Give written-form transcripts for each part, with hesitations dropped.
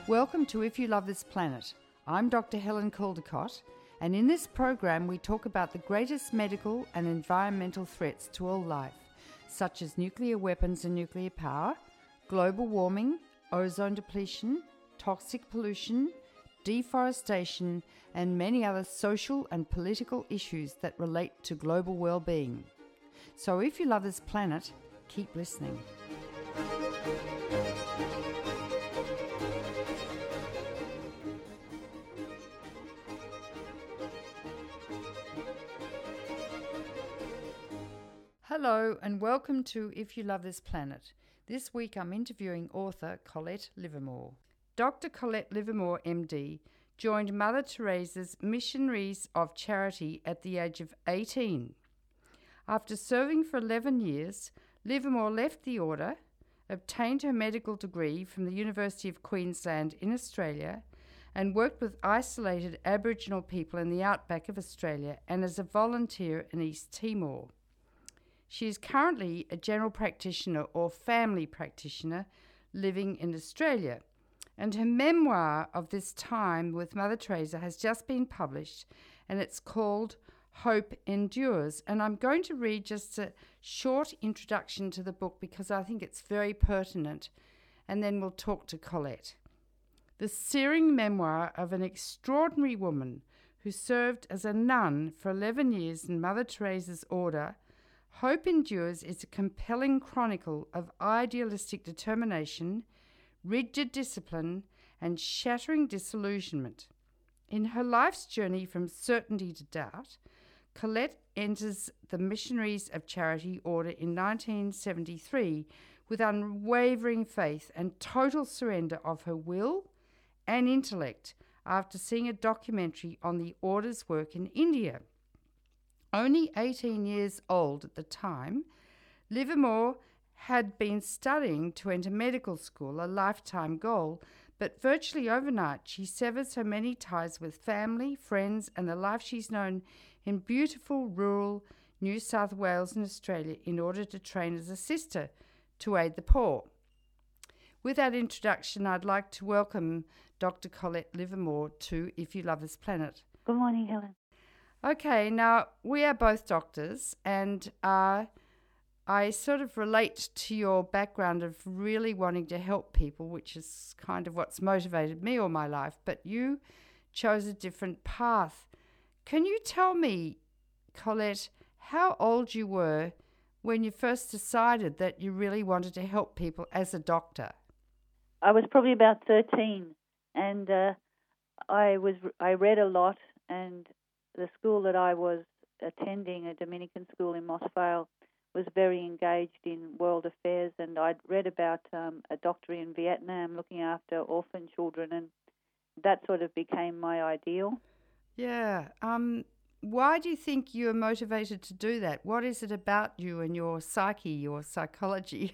Welcome to If You Love This Planet. I'm Dr. Helen Caldecott, and in this program we talk about the greatest medical and environmental threats to all life, such as nuclear weapons and nuclear power, global warming, ozone depletion, toxic pollution, deforestation, and many other social and political issues that relate to global well-being. So if you love this planet, keep listening. Hello and welcome to If You Love This Planet. This week I'm interviewing author Colette Livermore. Dr. Colette Livermore, MD, joined Mother Teresa's Missionaries of Charity at the age of 18. After serving for 11 years, Livermore left the order, obtained her medical degree from the University of Queensland in Australia, and worked with isolated Aboriginal people in the outback of Australia and as a volunteer in East Timor. She is currently a general practitioner or family practitioner living in Australia, and her memoir of this time with Mother Teresa has just been published, and it's called Hope Endures. And I'm going to read just a short introduction to the book because I think it's very pertinent, and then we'll talk to Colette. The searing memoir of an extraordinary woman who served as a nun for 11 years in Mother Teresa's order, Hope Endures is a compelling chronicle of idealistic determination, rigid discipline, and shattering disillusionment. In her life's journey from certainty to doubt, Colette enters the Missionaries of Charity Order in 1973 with unwavering faith and total surrender of her will and intellect after seeing a documentary on the Order's work in India. Only 18 years old at the time, Livermore had been studying to enter medical school, a lifetime goal, but virtually overnight she severs her many ties with family, friends, and the life she's known in beautiful rural New South Wales and Australia in order to train as a sister to aid the poor. With that introduction, I'd like to welcome Dr. Colette Livermore to If You Love This Planet. Good morning, Helen. Okay, now we are both doctors, and I sort of relate to your background of really wanting to help people, which is kind of what's motivated me all my life, but you chose a different path. Can you tell me, Colette, how old you were when you first decided that you really wanted to help people as a doctor? I was probably about 13, and I read a lot, and the school that I was attending, a Dominican school in Moss Vale, was very engaged in world affairs, and I'd read about a doctor in Vietnam looking after orphan children, and that sort of became my ideal. Yeah. Why do you think you were motivated to do that? What is it about you and your psyche, your psychology?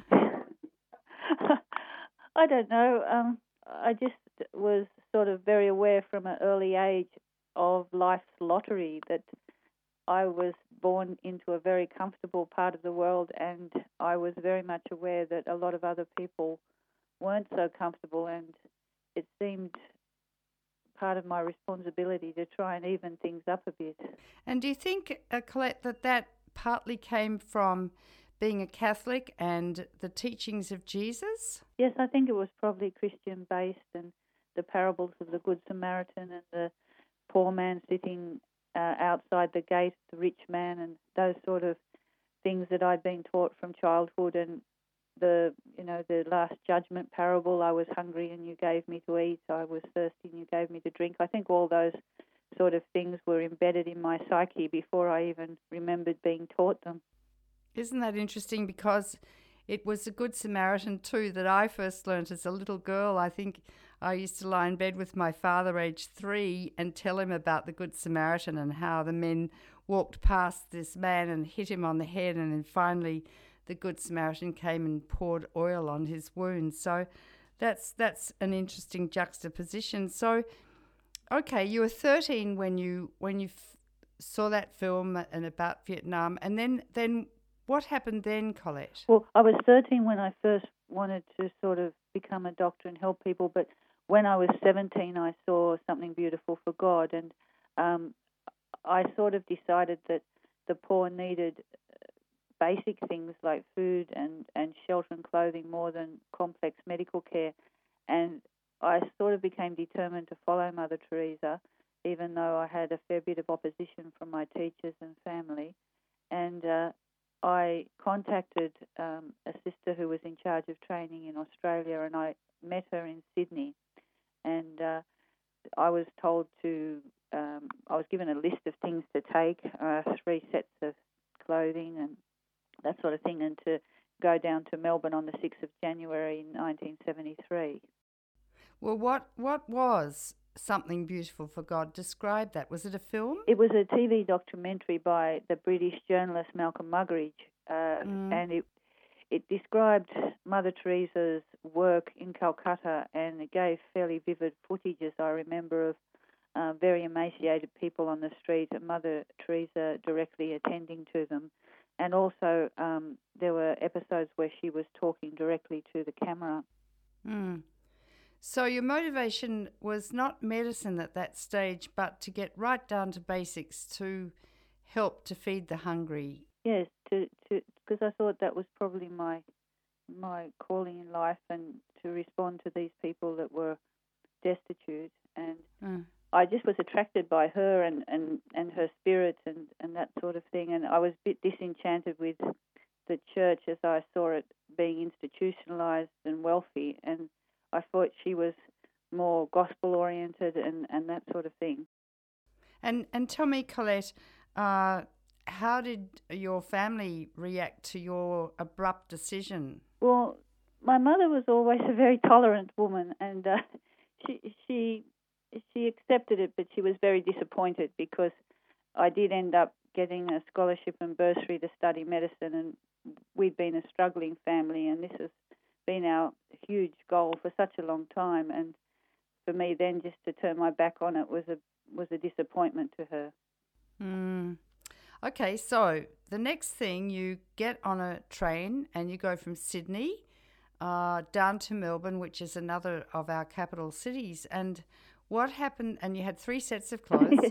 I don't know. I just was sort of very aware from an early age of life's lottery, that I was born into a very comfortable part of the world, and I was very much aware that a lot of other people weren't so comfortable, and it seemed part of my responsibility to try and even things up a bit. And do you think, Colette, that partly came from being a Catholic and the teachings of Jesus? Yes, I think it was probably Christian-based, and the parables of the Good Samaritan and the poor man sitting outside the gate, the rich man, and those sort of things that I'd been taught from childhood. And the Last Judgment parable, I was hungry and you gave me to eat, I was thirsty and you gave me to drink. I think all those sort of things were embedded in my psyche before I even remembered being taught them. Isn't that interesting? Because it was the Good Samaritan too that I first learnt as a little girl. I think I used to lie in bed with my father, aged 3, and tell him about the Good Samaritan and how the men walked past this man and hit him on the head, and then finally the Good Samaritan came and poured oil on his wounds. So that's an interesting juxtaposition. So, okay, you were 13 when you saw that film and about Vietnam, and then what happened then, Colette? Well, I was 13 when I first wanted to sort of become a doctor and help people, but when I was 17, I saw Something Beautiful for God, and I sort of decided that the poor needed basic things like food and shelter and clothing more than complex medical care. And I sort of became determined to follow Mother Teresa, even though I had a fair bit of opposition from my teachers and family. And I contacted a sister who was in charge of training in Australia, and I met her in Sydney. And I was told I was given a list of things to take, 3 sets of clothing and that sort of thing, and to go down to Melbourne on the 6th of January 1973. Well, what was Something Beautiful for God? Describe that. Was it a film? It was a TV documentary by the British journalist Malcolm Muggeridge, and it described Mother Teresa's work in Calcutta, and it gave fairly vivid footage, as I remember, of very emaciated people on the street, and Mother Teresa directly attending to them. And also there were episodes where she was talking directly to the camera. Mm. So your motivation was not medicine at that stage, but to get right down to basics to help to feed the hungry. Yes, because I thought that was probably my calling in life, and to respond to these people that were destitute. And I just was attracted by her and her spirit and that sort of thing. And I was a bit disenchanted with the church as I saw it being institutionalized and wealthy. And I thought she was more gospel-oriented and that sort of thing. And tell me, Colette, how did your family react to your abrupt decision? Well, my mother was always a very tolerant woman, and she accepted it, but she was very disappointed because I did end up getting a scholarship and bursary to study medicine, and we'd been a struggling family, and this has been our huge goal for such a long time. And for me then just to turn my back on it was a disappointment to her. Okay, so the next thing, you get on a train and you go from Sydney down to Melbourne, which is another of our capital cities. And what happened? And you had 3 sets of clothes.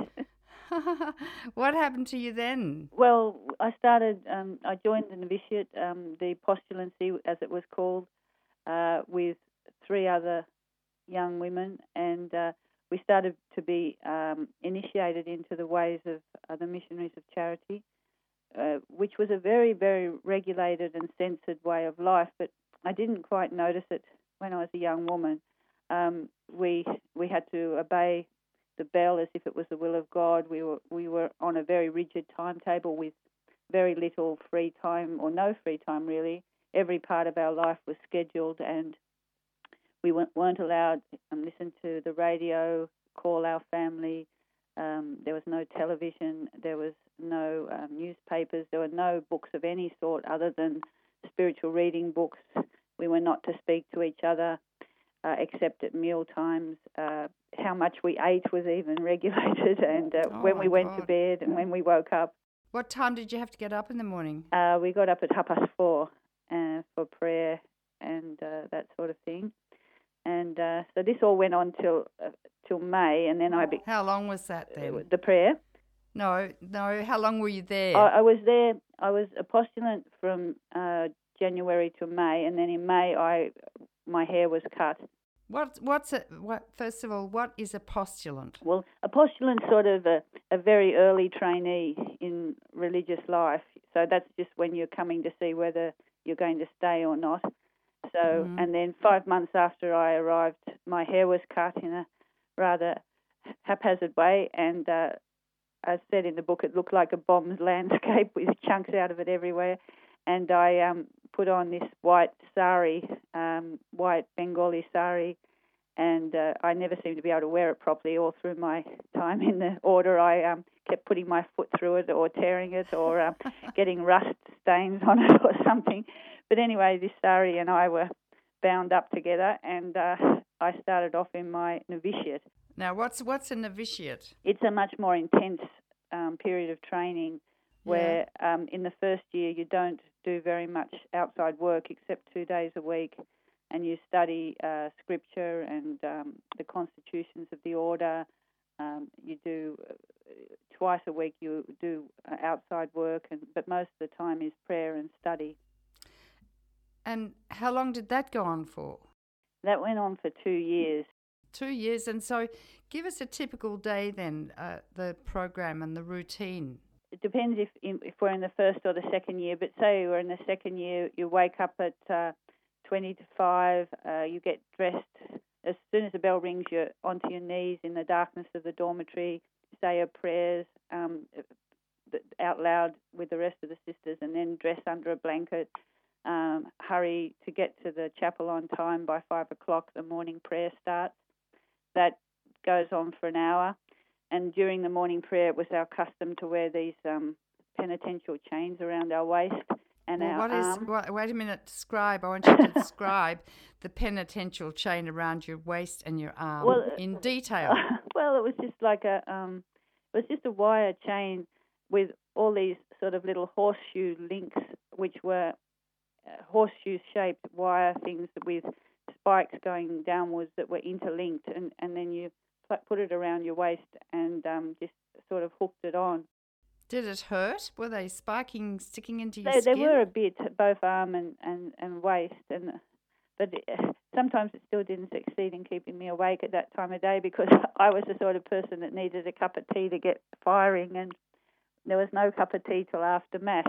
What happened to you then? Well, I joined the novitiate, the postulancy as it was called, with 3 other young women, and we started to be initiated into the ways of the Missionaries of Charity, which was a very, very regulated and censored way of life, but I didn't quite notice it when I was a young woman. We had to obey the bell as if it was the will of God. We were on a very rigid timetable with very little free time, or no free time really. Every part of our life was scheduled, and we weren't allowed to listen to the radio, call our family. There was no television. There was no newspapers. There were no books of any sort other than spiritual reading books. We were not to speak to each other except at meal times. How much we ate was even regulated, and when we went to bed and when we woke up. What time did you have to get up in the morning? We got up at 4:30 for prayer and that sort of thing. And so this all went on till May, and then How long was that then? The prayer? No. How long were you there? I was there. I was a postulant from January to May, and then in May my hair was cut. First of all, what is a postulant? Well, a postulant's sort of a very early trainee in religious life. So that's just when you're coming to see whether you're going to stay or not. So, and then 5 months after I arrived, my hair was cut in a rather haphazard way, and as said in the book, it looked like a bombed landscape with chunks out of it everywhere. And I put on this white sari, white Bengali sari, and I never seemed to be able to wear it properly all through my time in the order. I kept putting my foot through it or tearing it or getting rust stains on it or something. But anyway, this sari and I were bound up together, and I started off in my novitiate. Now, what's a novitiate? It's a much more intense period of training where in the first year you don't do very much outside work except 2 days a week. and you study scripture and the constitutions of the order. You do twice a week. You do outside work, but most of the time is prayer and study. And how long did that go on for? That went on for 2 years. 2 years. And so give us a typical day then, the program and the routine. It depends if we're in the first or the second year, but say we're in the second year, you wake up at 20 to 5, you get dressed. As soon as the bell rings, you're onto your knees in the darkness of the dormitory, say your prayers out loud with the rest of the sisters, and then dress under a blanket, hurry to get to the chapel on time. By 5 o'clock, the morning prayer starts. That goes on for an hour. And during the morning prayer, it was our custom to wear these penitential chains around our waist and our arm. Wait a minute, describe. I want you to describe the penitential chain around your waist and your arm in detail. Well, it was just like a wire chain with all these sort of little horseshoe links, which were horseshoe-shaped wire things with spikes going downwards that were interlinked, and then you put it around your waist and just sort of hooked it on. Did it hurt? Were they sticking into your skin? They were a bit, both arm and waist, but sometimes it still didn't succeed in keeping me awake at that time of day because I was the sort of person that needed a cup of tea to get firing, and there was no cup of tea till after Mass.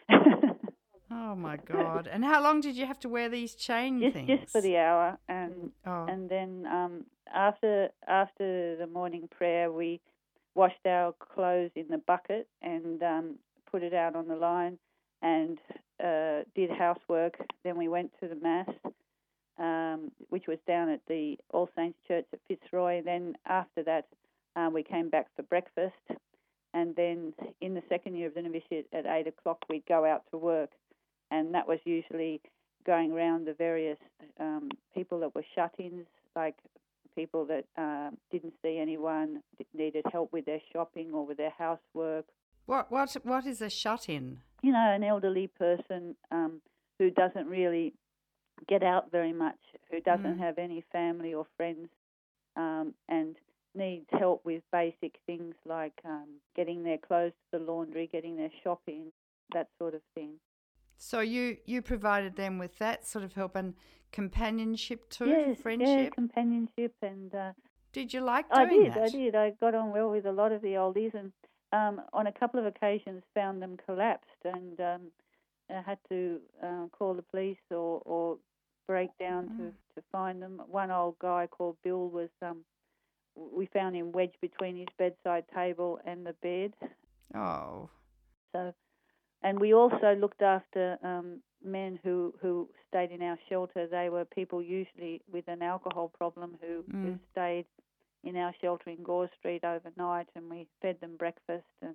Oh my God! And how long did you have to wear these chain things? Just for the hour, and then after the morning prayer, we washed our clothes in the bucket and put it out on the line and did housework. Then we went to the Mass, which was down at the All Saints Church at Fitzroy. Then after that, we came back for breakfast, and then in the second year of the novitiate at 8 o'clock, we'd go out to work. And that was usually going around the various people that were shut-ins, like people that didn't see anyone, needed help with their shopping or with their housework. What is a shut-in? You know, an elderly person who doesn't really get out very much, who doesn't have any family or friends, and needs help with basic things like getting their clothes to the laundry, getting their shopping, that sort of thing. So you provided them with that sort of help and companionship too, yes, friendship? Yeah, companionship. And did you like doing that? I did. I got on well with a lot of the oldies, and on a couple of occasions found them collapsed, and I had to call the police or break down to find them. One old guy called Bill was, we found him wedged between his bedside table and the bed. Oh. So. And we also looked after men who stayed in our shelter. They were people usually with an alcohol problem who stayed in our shelter in Gore Street overnight, and we fed them breakfast and,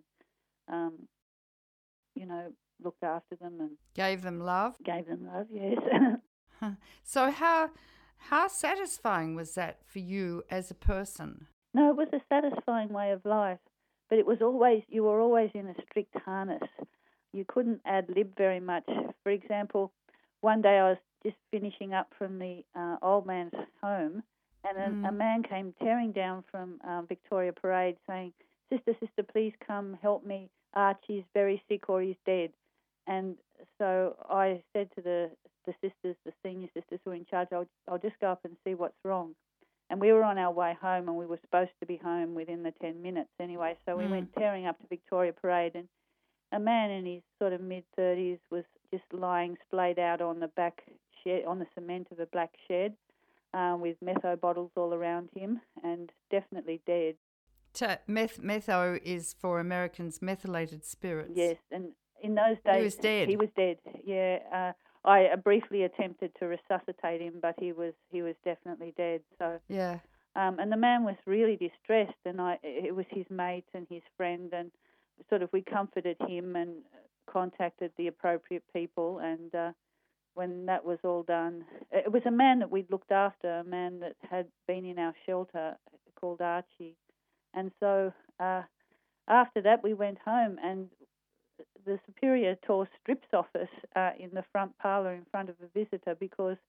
looked after them. And Gave them love? Gave them love, yes. So how satisfying was that for you as a person? No, it was a satisfying way of life, but you were always in a strict harness. You couldn't ad-lib very much. For example, one day I was just finishing up from the old man's home, and a man came tearing down from Victoria Parade saying, Sister, please come help me. Archie's very sick or he's dead. And so I said to the sisters, the senior sisters who were in charge, I'll just go up and see what's wrong. And we were on our way home, and we were supposed to be home within the 10 minutes anyway. So we went tearing up to Victoria Parade, and a man in his sort of mid-30s was just lying splayed out on the back shed, on the cement of a black shed, with metho bottles all around him, and definitely dead. Metho is for Americans methylated spirits. Yes, and in those days he was dead. He was dead. Yeah, I briefly attempted to resuscitate him, but he was definitely dead. So yeah, and the man was really distressed, and it was his mate and his friend, and we comforted him and contacted the appropriate people, and when that was all done, it was a man that we'd looked after, a man that had been in our shelter called Archie. And so after that we went home, and the superior tore strips off us in the front parlour in front of a visitor because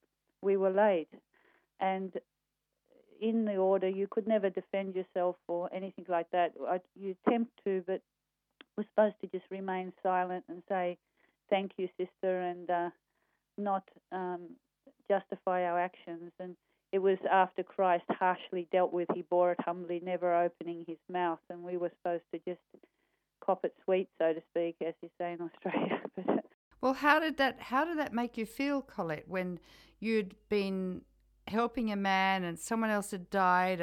we were late. And in the order, you could never defend yourself or anything like that. You attempt to, but we're supposed to just remain silent and say, thank you, sister, and not justify our actions. And it was after Christ harshly dealt with, he bore it humbly, never opening his mouth, and we were supposed to just cop it sweet, so to speak, as you say in Australia. Well, how did that make you feel, Colette, when you'd been helping a man and someone else had died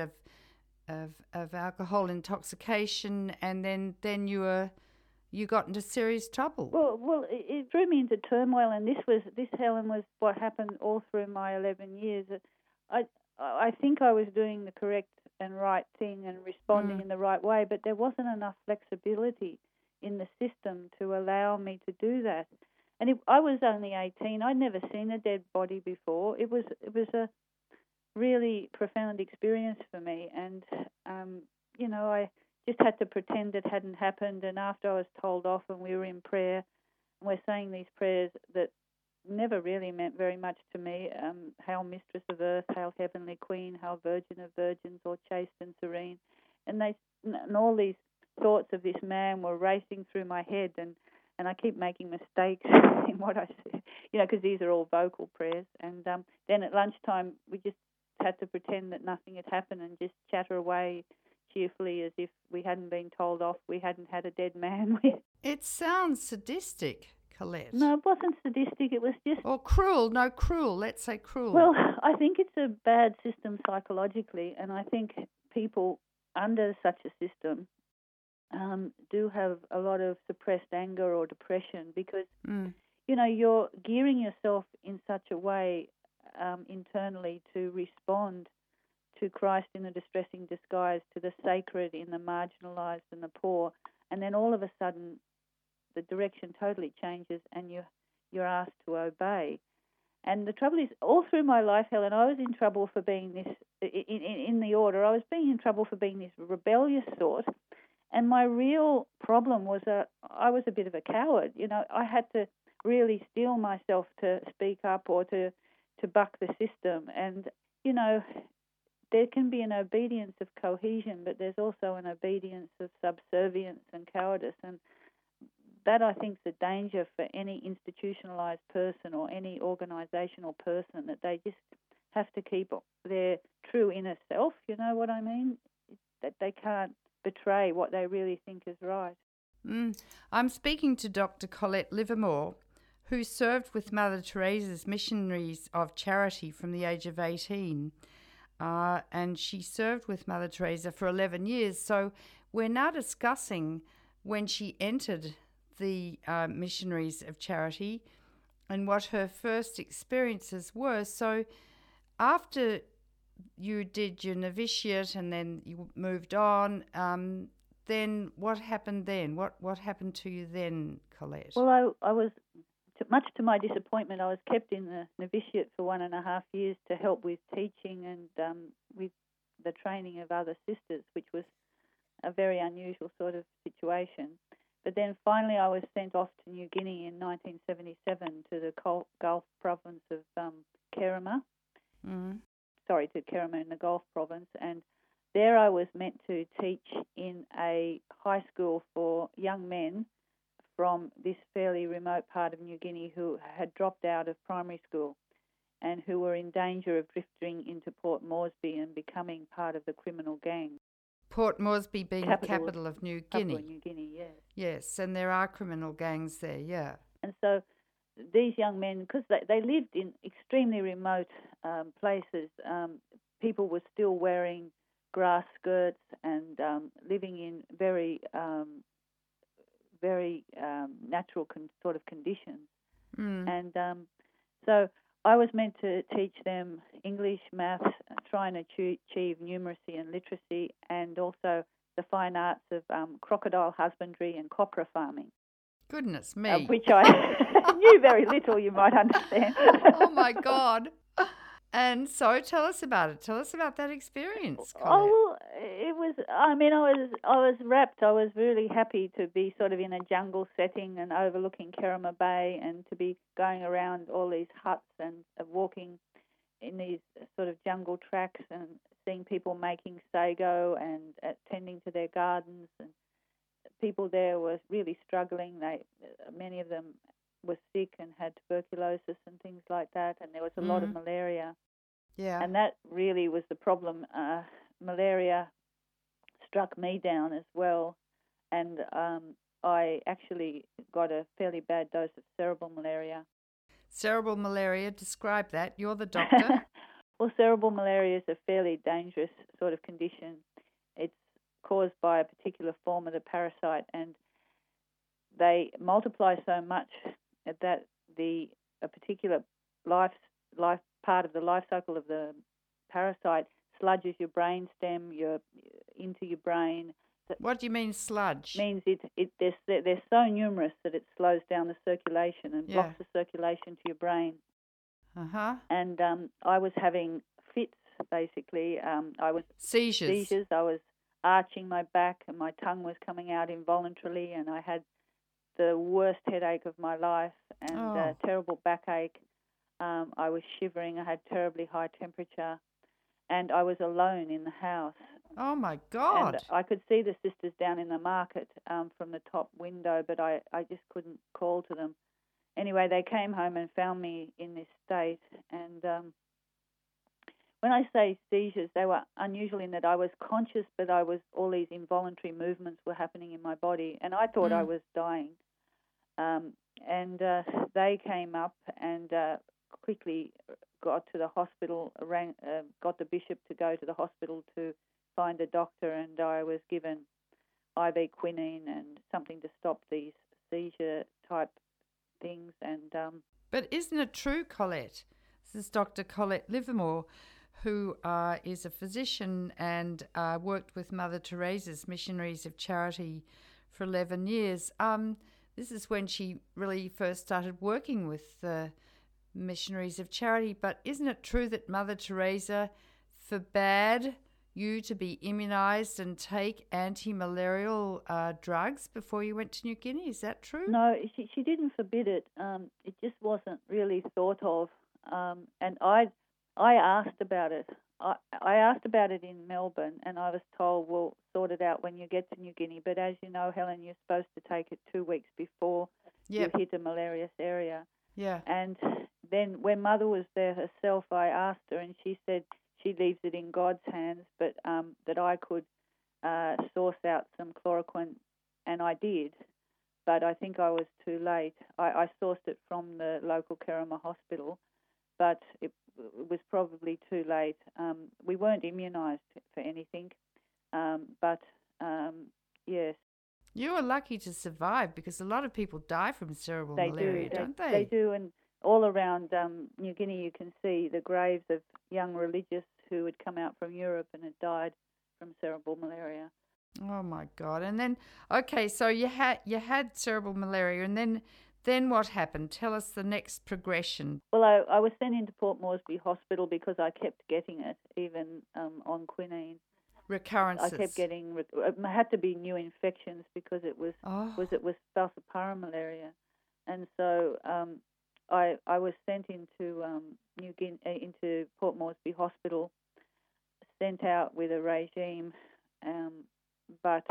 of alcohol intoxication, and then you got into serious trouble? Well, it threw me into turmoil, and this, Helen, was what happened all through my 11 years. I think I was doing the correct and right thing and responding in the right way, but there wasn't enough flexibility in the system to allow me to do that. And I was only 18. I'd never seen a dead body before. It was a really profound experience for me, and I just had to pretend it hadn't happened. And after I was told off and we were in prayer, and we're saying these prayers that never really meant very much to me, Hail Mistress of Earth, Hail Heavenly Queen, Hail Virgin of Virgins, all chaste and serene, and all these thoughts of this man were racing through my head, and I keep making mistakes in what I say, because these are all vocal prayers. And then at lunchtime we just had to pretend that nothing had happened and just chatter away cheerfully as if we hadn't been told off, we hadn't had a dead man. It sounds sadistic, Colette. No, it wasn't sadistic. It was just... Or cruel. No, cruel. Let's say cruel. Well, I think it's a bad system psychologically, and I think people under such a system do have a lot of suppressed anger or depression because, you're gearing yourself in such a way internally to respond to Christ in a distressing disguise, to the sacred in the marginalised and the poor, and then all of a sudden the direction totally changes and you're asked to obey. And the trouble is, all through my life, Helen, I was in trouble for being this, in the order, I was being in trouble for being this rebellious sort. And my real problem was I was a bit of a coward. I had to really steel myself to speak up or to buck the system. And, there can be an obedience of cohesion, but there's also an obedience of subservience and cowardice. And that, I think, is a danger for any institutionalised person or any organisational person, that they just have to keep their true inner self, you know what I mean? That they can't betray what they really think is right. I'm speaking to Dr. Colette Livermore, who served with Mother Teresa's Missionaries of Charity from the age of 18. And she served with Mother Teresa for 11 years. So we're now discussing when she entered the Missionaries of Charity and what her first experiences were. So after you did your novitiate and then you moved on, then what happened then? What happened to you then, Colette? Well, I was, much to my disappointment, I was kept in the novitiate for 1.5 years to help with teaching and with the training of other sisters, which was a very unusual sort of situation. But then finally I was sent off to New Guinea in 1977 to the Gulf province of Kerema. Sorry, to Kerema in the Gulf province. And there I was meant to teach in a high school for young men from this fairly remote part of New Guinea who had dropped out of primary school and who were in danger of drifting into Port Moresby and becoming part of the criminal gang. Port Moresby being the capital of New Guinea. Capital of New Guinea, yes. Yes, and there are criminal gangs there, yeah. And so these young men, because they lived in extremely remote places, people were still wearing grass skirts and living in very natural sort of conditions. And so I was meant to teach them English, maths, trying to achieve numeracy and literacy, and also the fine arts of crocodile husbandry and copra farming. Goodness me. Which I knew very little, you might understand. Oh, my God. And so tell us about it. Tell us about that experience, Colette. Oh, it was, I was rapt. I was really happy to be sort of in a jungle setting and overlooking Kerema Bay and to be going around all these huts and walking in these sort of jungle tracks and seeing people making sago and attending to their gardens, and people there were really struggling. Many of them were sick and had tuberculosis and things like that, and there was a lot of malaria. Yeah. And that really was the problem. Malaria struck me down as well, and I actually got a fairly bad dose of cerebral malaria. Cerebral malaria, describe that. You're the doctor. Well, cerebral malaria is a fairly dangerous sort of condition. It's caused by a particular form of the parasite, and they multiply so much that a particular life part of the life cycle of the parasite sludges your brain stem into your brain. What do you mean sludge? Means they're so numerous that it slows down the circulation and blocks the circulation to your brain. Uh-huh. And I was having fits, basically. I was seizures. I was arching my back, and my tongue was coming out involuntarily, and I had the worst headache of my life and terrible backache. I was shivering. I had terribly high temperature, and I was alone in the house. Oh, my God. And I could see the sisters down in the market from the top window, but I just couldn't call to them. Anyway, they came home and found me in this state. And when I say seizures, they were unusual in that I was conscious, but all these involuntary movements were happening in my body, and I thought I was dying. And they came up and quickly got to the hospital, got the bishop to go to the hospital to find a doctor, and I was given IV quinine and something to stop these seizure-type things. And But isn't it true, Colette? This is Dr. Colette Livermore, who is a physician and worked with Mother Teresa's Missionaries of Charity for 11 years. This is when she really first started working with the Missionaries of Charity. But isn't it true that Mother Teresa forbade you to be immunised and take anti-malarial drugs before you went to New Guinea? Is that true? No, she didn't forbid it. It just wasn't really thought of. And I asked about it. I asked about it in Melbourne, and I was told, we'll sort it out when you get to New Guinea. But as you know, Helen, you're supposed to take it 2 weeks before you hit a malarious area. Yeah. And then when Mother was there herself, I asked her, and she said she leaves it in God's hands, but that I could source out some chloroquine, and I did. But I think I was too late. I sourced it from the local Kerama hospital, but it was probably too late. We weren't immunised for anything, but yes. You were lucky to survive, because a lot of people die from cerebral malaria, don't they? They do, and all around New Guinea you can see the graves of young religious who had come out from Europe and had died from cerebral malaria. Oh my God! And then, okay, so you had cerebral malaria, and then what happened? Tell us the next progression. Well, I was sent into Port Moresby Hospital because I kept getting it, even on quinine. Recurrences. I kept getting. It had to be new infections because it was Falciparum malaria, and so I was sent into New Guinea, into Port Moresby Hospital, sent out with a regime, but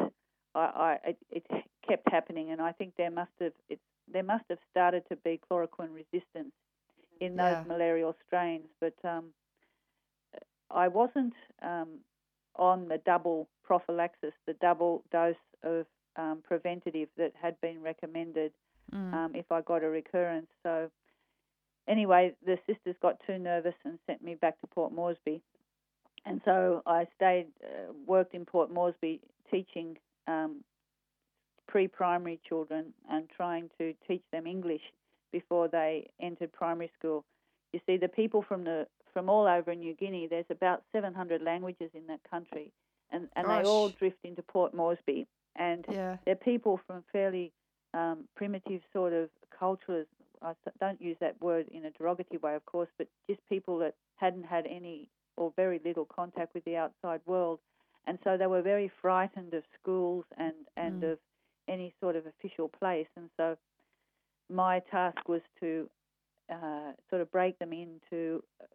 it kept happening, and I think there must have started to be chloroquine resistance in those malarial strains, but I wasn't on the double prophylaxis, the double dose of preventative that had been recommended if I got a recurrence. So anyway, the sisters got too nervous and sent me back to Port Moresby. And so I worked in Port Moresby teaching pre-primary children and trying to teach them English before they entered primary school. You see, the people from all over New Guinea, there's about 700 languages in that country, and they all drift into Port Moresby. And they're people from fairly primitive sort of cultures. I don't use that word in a derogatory way, of course, but just people that hadn't had any or very little contact with the outside world. And so they were very frightened of schools and of any sort of official place. And so my task was to sort of break them into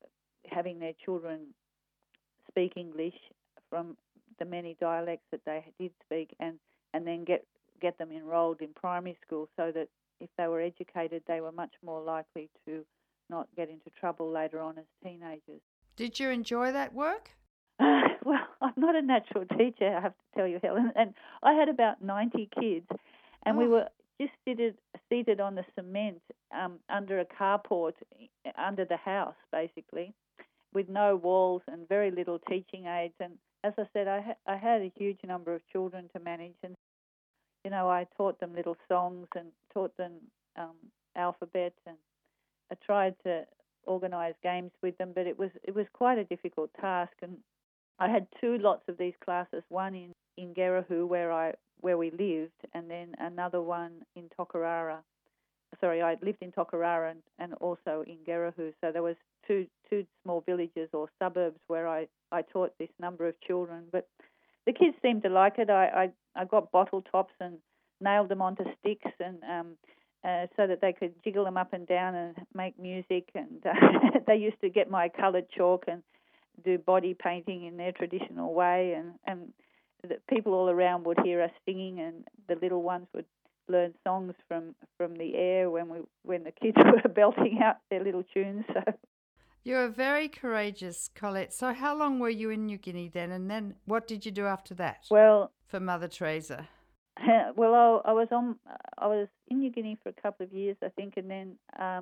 having their children speak English from the many dialects that they did speak, and then get them enrolled in primary school, so that if they were educated, they were much more likely to not get into trouble later on as teenagers. Did you enjoy that work? Well, I'm not a natural teacher, I have to tell you, Helen, and I had about 90 kids, and we were just seated on the cement under a carport under the house, basically, with no walls and very little teaching aids. And as I said, I had a huge number of children to manage, and I taught them little songs and taught them alphabet, and I tried to organise games with them, but it was quite a difficult task. And I had 2 lots of these classes, one in Gerahu where we lived, and then another one in Tokarara. Sorry, I lived in Tokarara and also in Gerahu. So there was two small villages or suburbs where I taught this number of children. But the kids seemed to like it. I got bottle tops and nailed them onto sticks, and so that they could jiggle them up and down and make music. And they used to get my coloured chalk and do body painting in their traditional way, and the people all around would hear us singing, and the little ones would learn songs from the air when the kids were belting out their little tunes. So you were very courageous, Colette. So how long were you in New Guinea then, and then what did you do after that? Well, for Mother Teresa. Well, I was in New Guinea for a couple of years, I think, and then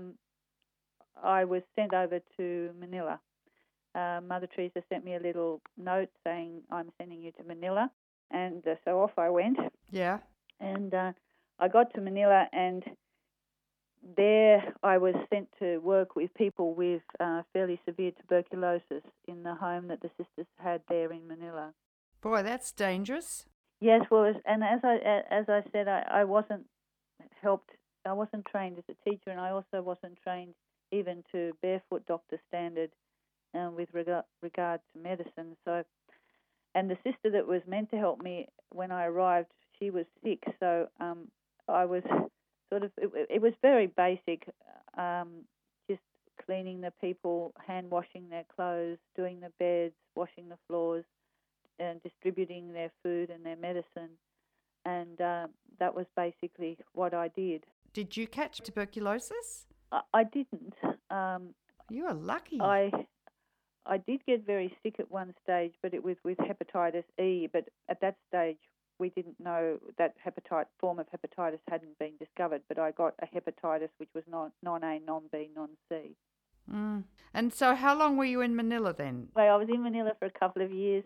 I was sent over to Manila. Mother Teresa sent me a little note saying, "I'm sending you to Manila," and so off I went. Yeah. And I got to Manila, and there I was sent to work with people with fairly severe tuberculosis in the home that the sisters had there in Manila. Boy, that's dangerous. Yes, well, and as I said, I wasn't helped. I wasn't trained as a teacher, and I also wasn't trained even to barefoot doctor standard with regard to medicine. So, and the sister that was meant to help me when I arrived, she was sick. So I was sort of. It was very basic, just cleaning the people, hand washing their clothes, doing the beds, washing the floors, and distributing their food and their medicine, and that was basically what I did. Did you catch tuberculosis? I didn't. You are lucky. I did get very sick at one stage, but it was with hepatitis E. But at that stage, we didn't know that form of hepatitis hadn't been discovered. But I got a hepatitis which was non-A, non-B, non-C. Mm. And so how long were you in Manila then? Well, I was in Manila for a couple of years.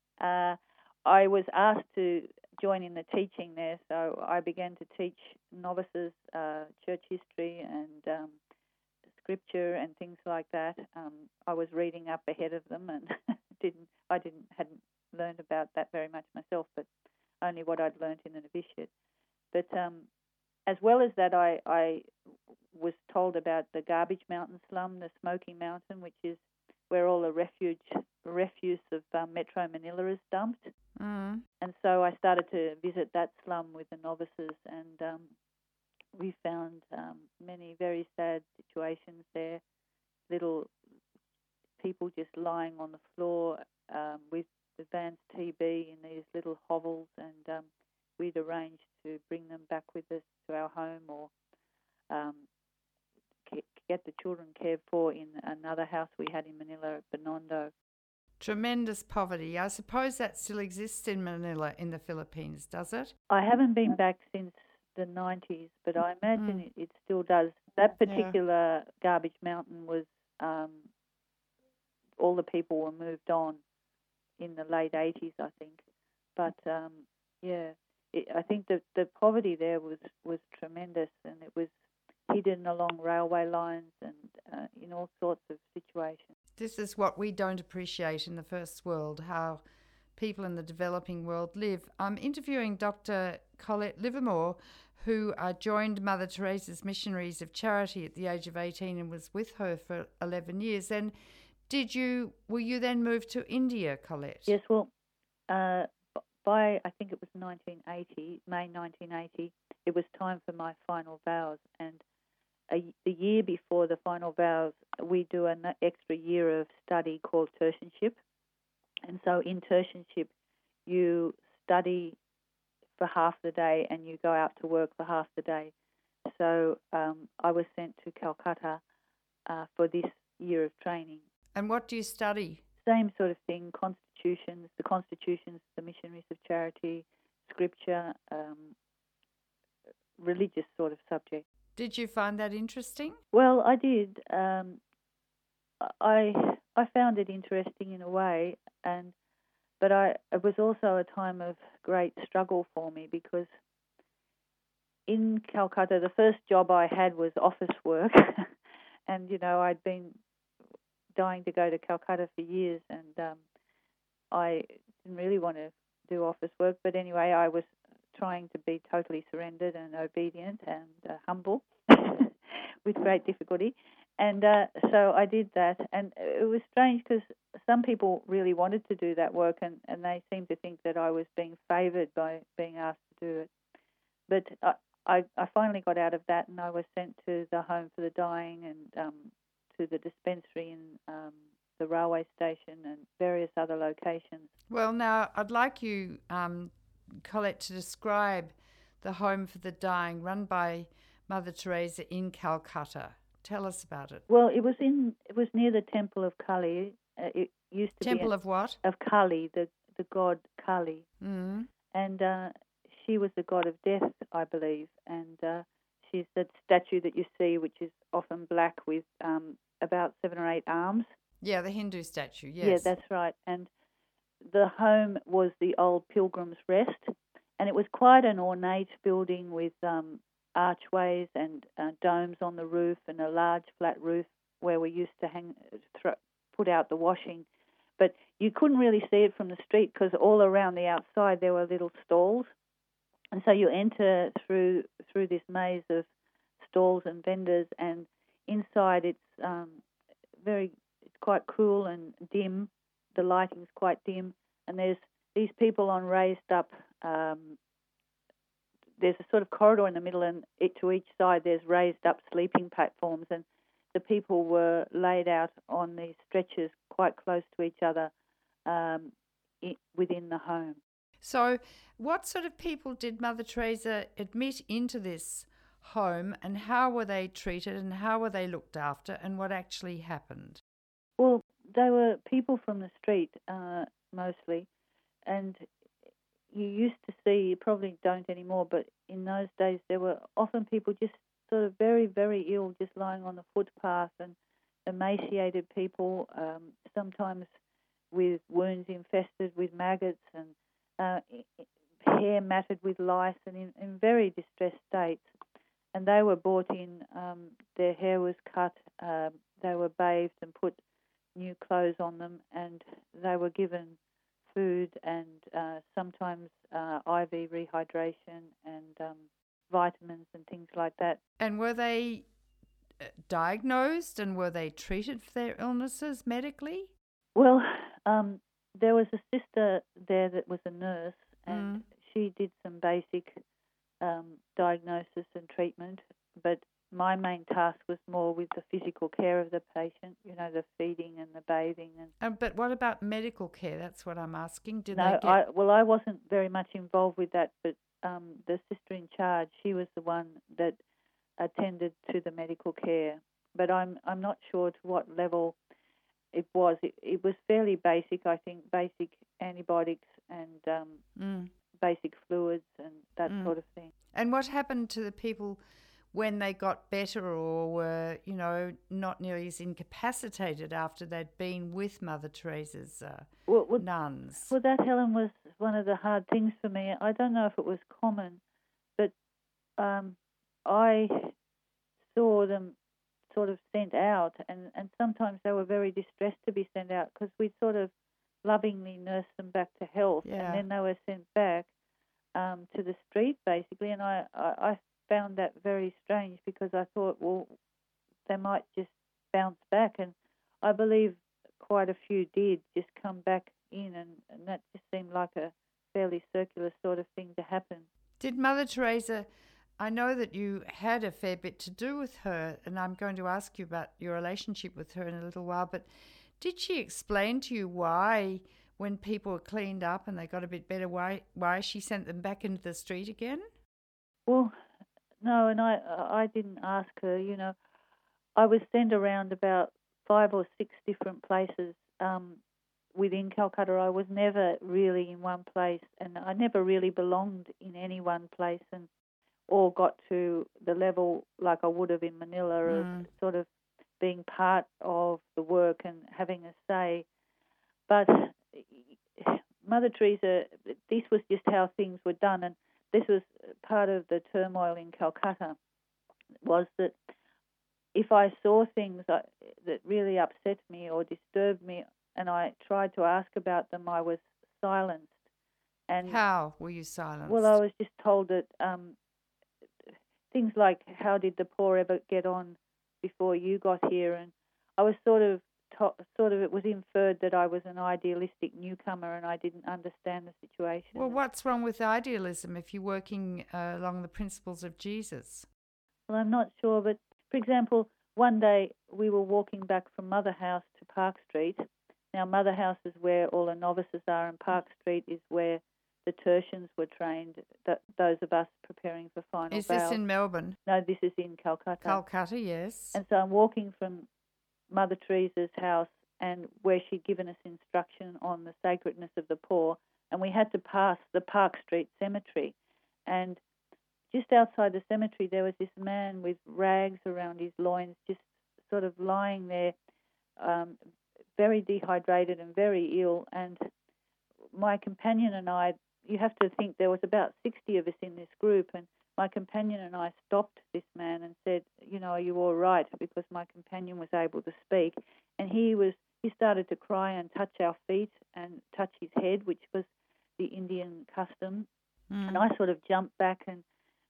I was asked to join in the teaching there, so I began to teach novices church history and scripture and things like that. I was reading up ahead of them, and hadn't learned about that very much myself, but only what I'd learned in the novitiate. But as well as that, I was told about the Garbage Mountain slum, the Smoky Mountain, which is where all the refuse of Metro Manila is dumped. Mm. And so I started to visit that slum with the novices, and we found many very sad situations there. Little people just lying on the floor with advanced TB in these little hovels, and we'd arranged to bring them back with us to our home, or get the children cared for in another house we had in Manila at Binondo. Tremendous poverty. I suppose that still exists in Manila in the Philippines, does it? I haven't been back since the 90s, but I imagine it still does. That particular Garbage Mountain was, all the people were moved on in the late 80s, I think. But, I think that the poverty there was tremendous, and it was hidden along railway lines and in all sorts of situations. This is what we don't appreciate in the first world, how people in the developing world live. I'm interviewing Dr. Colette Livermore, who joined Mother Teresa's Missionaries of Charity at the age of 18 and was with her for 11 years. And will you then move to India, Colette? Yes, well, by I think it was May 1980, it was time for my final vows, and the year before the final vows, we do an extra year of study called tertianship. And so in tertianship, you study for half the day and you go out to work for half the day. So I was sent to Calcutta for this year of training. And what do you study? Same sort of thing, constitutions, the missionaries of charity, scripture, religious sort of subject. Did you find that interesting? Well, I did. I found it interesting in a way, but it was also a time of great struggle for me because in Calcutta, the first job I had was office work, and I'd been dying to go to Calcutta for years, and I didn't really want to do office work. But anyway, I was trying to be totally surrendered and obedient and humble with great difficulty. And so I did that. And it was strange because some people really wanted to do that work and they seemed to think that I was being favoured by being asked to do it. But I finally got out of that and I was sent to the Home for the Dying and to the dispensary in the railway station and various other locations. Well, now I'd like you, Colette, to describe the Home for the Dying run by Mother Teresa in Calcutta. Tell us about it. Well, it was near the Temple of Kali. It used to Temple of what? Of Kali, the god Kali. Mm. And she was the god of death, I believe. And she's that statue that you see, which is often black with about 7 or 8 arms. Yeah, the Hindu statue, yes. Yeah, that's right. And the home was the old Pilgrim's Rest. And it was quite an ornate building with archways and domes on the roof and a large flat roof where we used to put out the washing. But you couldn't really see it from the street because all around the outside there were little stalls. And so you enter through this maze of stalls and vendors, and inside it's quite cool and dim. The lighting's quite dim, and there's these people on raised up. There's a sort of corridor in the middle, and to each side there's raised up sleeping platforms, and the people were laid out on these stretchers quite close to each other within the home. So what sort of people did Mother Teresa admit into this home, and how were they treated and how were they looked after, and what actually happened? Well, they were people from the street mostly, and you used to see, you probably don't anymore, but in those days there were often people just sort of very, very ill, just lying on the footpath, and emaciated people, sometimes with wounds infested with maggots and hair matted with lice and in very distressed states. And they were brought in, their hair was cut, they were bathed and put new clothes on them, and they were given food and sometimes IV rehydration and vitamins and things like that. And were they diagnosed and were they treated for their illnesses medically? Well, there was a sister there that was a nurse, and she did some basic diagnosis and treatment, but my main task was more with the physical care of the patient, the feeding and the bathing. But what about medical care? That's what I'm asking. I wasn't very much involved with that, but the sister in charge, she was the one that attended to the medical care. But I'm not sure to what level it was. It was fairly basic, I think, basic antibiotics and basic fluids and that sort of thing. And what happened to the people when they got better or were, not nearly as incapacitated after they'd been with Mother Teresa's nuns? Well, that, Helen, was one of the hard things for me. I don't know if it was common, but I saw them sort of sent out, and sometimes they were very distressed to be sent out because we'd sort of lovingly nursed them back to health, and then they were sent back to the street, basically, and I found that very strange because I thought, well, they might just bounce back, and I believe quite a few did just come back in, and that just seemed like a fairly circular sort of thing to happen. Did Mother Teresa I know that you had a fair bit to do with her, and I'm going to ask you about your relationship with her in a little while, but did she explain to you why, when people were cleaned up and they got a bit better, why she sent them back into the street again? Well, no, and I didn't ask her. You know, I was sent around about 5 or 6 different places within Calcutta. I was never really in one place, and I never really belonged in any one place, and or got to the level like I would have in Manila of sort of being part of the work and having a say. But Mother Teresa, this was just how things were done, and this was part of the turmoil in Calcutta, was that if I saw things that really upset me or disturbed me and I tried to ask about them, I was silenced. And how were you silenced? Well, I was just told that things like, how did the poor ever get on before you got here? And I was it was inferred that I was an idealistic newcomer and I didn't understand the situation. Well, what's wrong with idealism if you're working along the principles of Jesus? Well, I'm not sure, but for example, one day we were walking back from Mother House to Park Street. Now, Mother House is where all the novices are, and Park Street is where the tertians were trained, those of us preparing for final vows. Is this in Melbourne? No, this is in Calcutta. Calcutta, yes. And so I'm walking from Mother Teresa's house, and where she'd given us instruction on the sacredness of the poor, and we had to pass the Park Street Cemetery. And just outside the cemetery there was this man with rags around his loins, just sort of lying there, very dehydrated and very ill. And my companion and I, you have to think there was about 60 of us in this group, and my companion and I stopped this man and said, you know, are you all right? Because my companion was able to speak, and he started to cry and touch our feet and touch his head, which was the Indian custom. And I sort of jumped back, and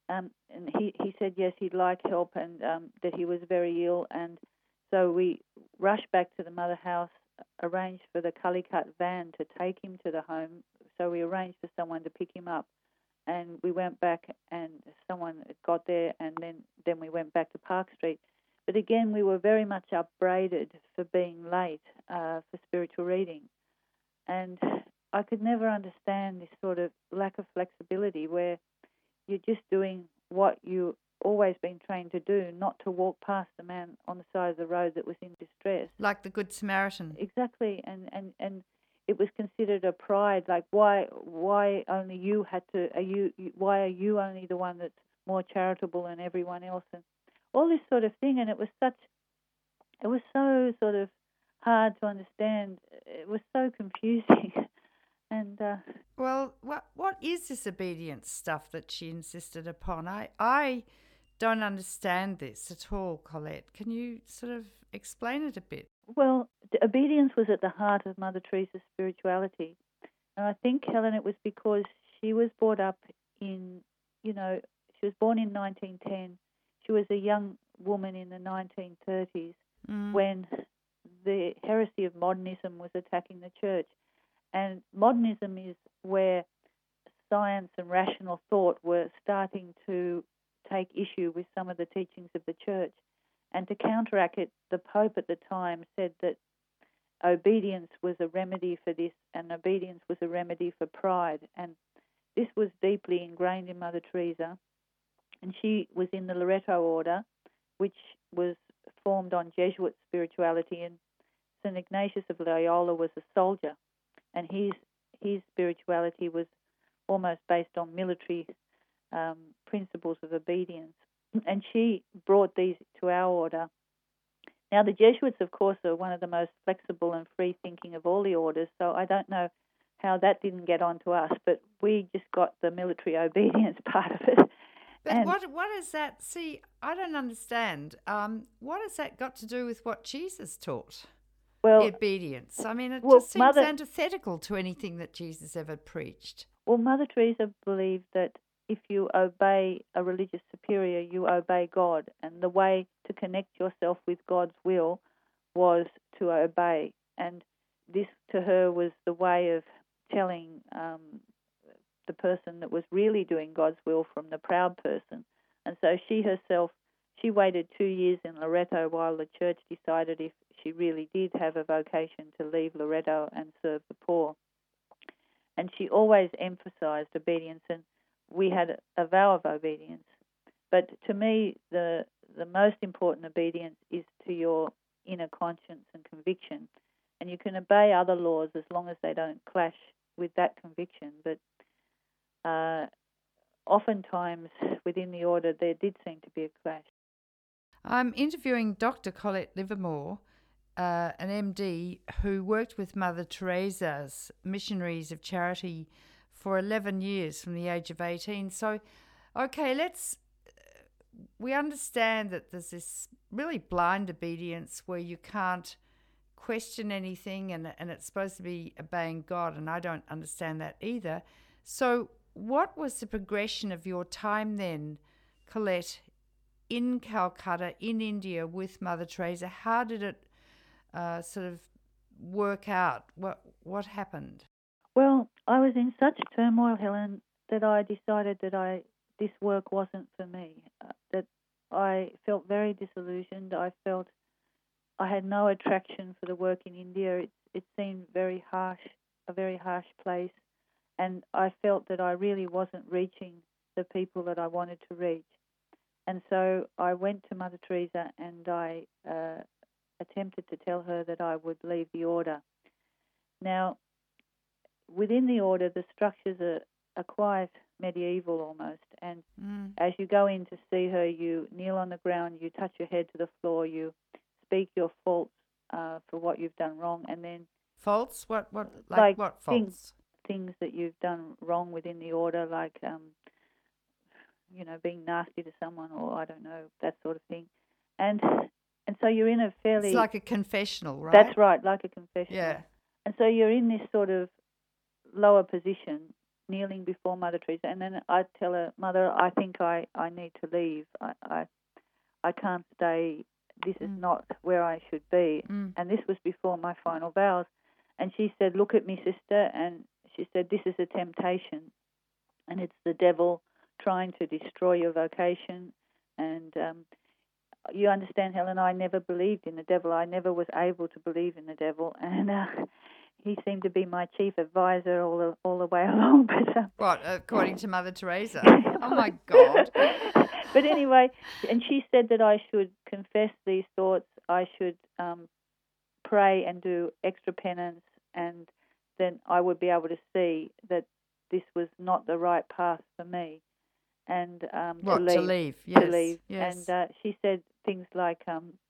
he said yes, he'd like help, and that he was very ill. And so we rushed back to the Mother House, arranged for the Calicut van to take him to the home. So we arranged for someone to pick him up, and we went back, and someone got there, and then we went back to Park Street. But again, we were very much upbraided for being late for spiritual reading. And I could never understand this sort of lack of flexibility where you're just doing what you've always been trained to do, not to walk past the man on the side of the road that was in distress. Like the Good Samaritan. Exactly. And it was considered a pride, like why only you had to, why are you only the one that's more charitable than everyone else, and all this sort of thing. And it was so sort of hard to understand. It was so confusing. And well, what is this obedience stuff that she insisted upon? I don't understand this at all, Colette. Can you sort of explain it a bit? Well, obedience was at the heart of Mother Teresa's spirituality. And I think, Helen, it was because she was brought up in, she was born in 1910. She was a young woman in the 1930s when the heresy of modernism was attacking the church. And modernism is where science and rational thought were starting to take issue with some of the teachings of the church. And to counteract it, the Pope at the time said that obedience was a remedy for this, and obedience was a remedy for pride. And this was deeply ingrained in Mother Teresa. And she was in the Loreto order, which was formed on Jesuit spirituality, and St. Ignatius of Loyola was a soldier, and his spirituality was almost based on military principles of obedience. And she brought these to our order. Now, the Jesuits, of course, are one of the most flexible and free-thinking of all the orders, so I don't know how that didn't get on to us, but we just got the military obedience part of it. But what is that? See, I don't understand. What has that got to do with what Jesus taught? Well, obedience. I mean, it just seems antithetical to anything that Jesus ever preached. Well, Mother Teresa believed that if you obey a religious superior, you obey God. And the way to connect yourself with God's will was to obey. And this, to her, was the way of telling the person that was really doing God's will from the proud person. And so she herself, she waited 2 years in Loreto while the church decided if she really did have a vocation to leave Loreto and serve the poor. And she always emphasized obedience, and we had a vow of obedience. But to me, the most important obedience is to your inner conscience and conviction. And you can obey other laws as long as they don't clash with that conviction. But oftentimes within the order there did seem to be a clash. I'm interviewing Dr. Colette Livermore, an MD who worked with Mother Teresa's Missionaries of Charity for 11 years from the age of 18. So, okay, we understand that there's this really blind obedience where you can't question anything and it's supposed to be obeying God, and I don't understand that either. So what was the progression of your time then, Colette, in Calcutta, in India with Mother Teresa? How did it sort of work out? What happened? Well, I was in such turmoil, Helen, that I decided that this work wasn't for me, that I felt very disillusioned. I felt I had no attraction for the work in India. It seemed very harsh, a very harsh place, and I felt that I really wasn't reaching the people that I wanted to reach. And so I went to Mother Teresa and I attempted to tell her that I would leave the order. Now, within the order, the structures are quite medieval almost, and as you go in to see her, you kneel on the ground, you touch your head to the floor, you speak your faults for what you've done wrong, and then faults? What faults? Things that you've done wrong within the order, like being nasty to someone, or I don't know, that sort of thing, and so you're in a fairly... It's like a confessional, right? That's right, like a confessional. Yeah. And so you're in this sort of lower position, kneeling before Mother Teresa, and then I tell her, Mother, I think I need to leave. I can't stay. This is not where I should be. And this was before my final vows. And she said, look at me, sister, and she said, this is a temptation, and it's the devil trying to destroy your vocation. And you understand, Helen, I never believed in the devil. I never was able to believe in the devil, and he seemed to be my chief advisor all the way along. But what, according to Mother Teresa? Oh my God! But anyway, and she said that I should confess these thoughts. I should pray and do extra penance, and then I would be able to see that this was not the right path for me. And to leave. Yes. To leave. Yes. And she said things like,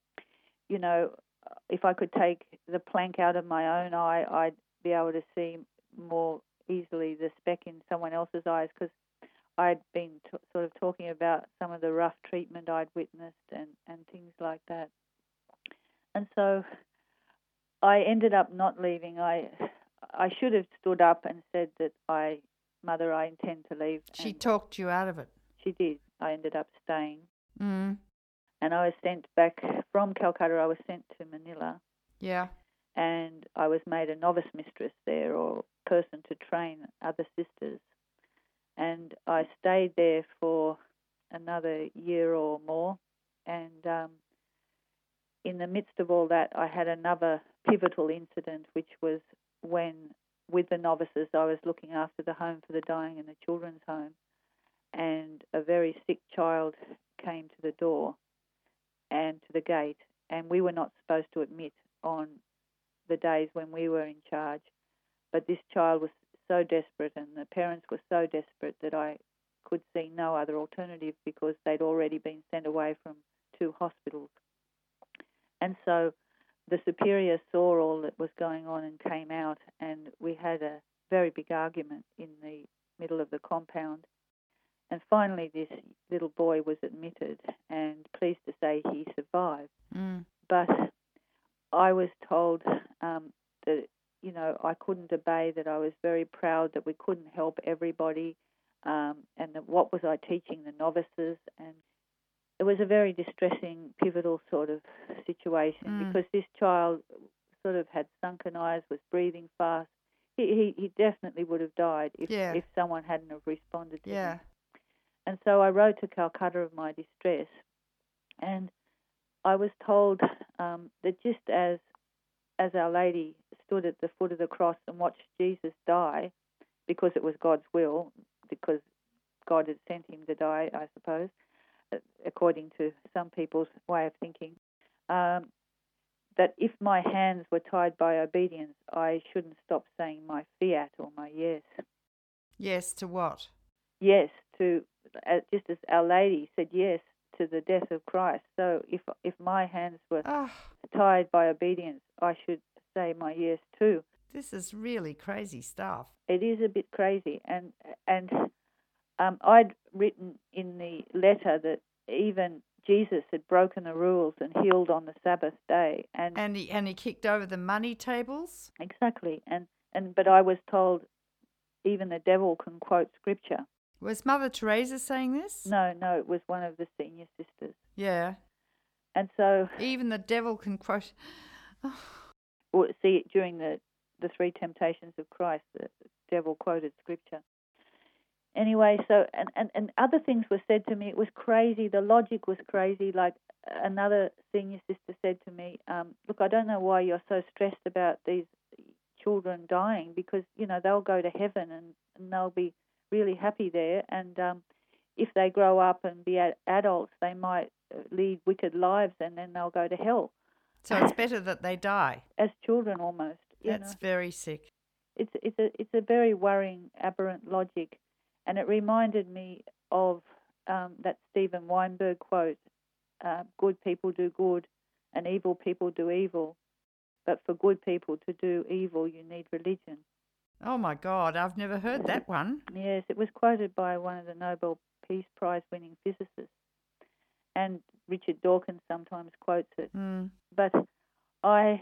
if I could take the plank out of my own eye, I'd be able to see more easily the speck in someone else's eyes, because I'd been sort of talking about some of the rough treatment I'd witnessed and things like that. And so I ended up not leaving. I should have stood up and said that Mother, I intend to leave. She talked you out of it. She did. I ended up staying. Mm. And I was sent back from Calcutta. I was sent to Manila. Yeah. And I was made a novice mistress there, or person to train other sisters. And I stayed there for another year or more. And in the midst of all that, I had another pivotal incident, which was when, with the novices, I was looking after the home for the dying and the children's home, and a very sick child came to the door and to the gate, and we were not supposed to admit on the days when we were in charge. But this child was so desperate, and the parents were so desperate, that I could see no other alternative, because they'd already been sent away from 2 hospitals. And so the superior saw all that was going on and came out, and we had a very big argument in the middle of the compound. And finally this little boy was admitted, and pleased to say he survived. But I was told that, I couldn't obey, that I was very proud that we couldn't help everybody, and that what was I teaching the novices. And it was a very distressing, pivotal sort of situation, because this child sort of had sunken eyes, was breathing fast. He definitely would have died if someone hadn't have responded to him. And so I rode to Calcutta of my distress, and I was told that just as Our Lady stood at the foot of the cross and watched Jesus die, because it was God's will, because God had sent him to die, I suppose, according to some people's way of thinking, that if my hands were tied by obedience, I shouldn't stop saying my fiat or my yes. Yes to what? Yes to, just as Our Lady said yes to the death of Christ. So if my hands were tied by obedience, I should say my yes too. This is really crazy stuff. It is a bit crazy, and I'd written in the letter that even Jesus had broken the rules and healed on the Sabbath day, and he kicked over the money tables. Exactly, but I was told even the devil can quote scripture. Was Mother Teresa saying this? No, it was one of the senior sisters. Yeah. And so even the devil can quote. Well, see, during the three temptations of Christ, the devil quoted scripture. Anyway, so and other things were said to me. It was crazy. The logic was crazy. Like another senior sister said to me, "Look, I don't know why you're so stressed about these children dying, because they'll go to heaven and they'll be really happy there. And if they grow up and be adults, they might lead wicked lives, and then they'll go to hell. So it's better that they die as children, almost. That's very sick. It's a very worrying, aberrant logic, and it reminded me of that Stephen Weinberg quote: "Good people do good, and evil people do evil. But for good people to do evil, you need religion." Oh my God, I've never heard that one. Yes, it was quoted by one of the Nobel Peace Prize winning physicists, and Richard Dawkins sometimes quotes it. But I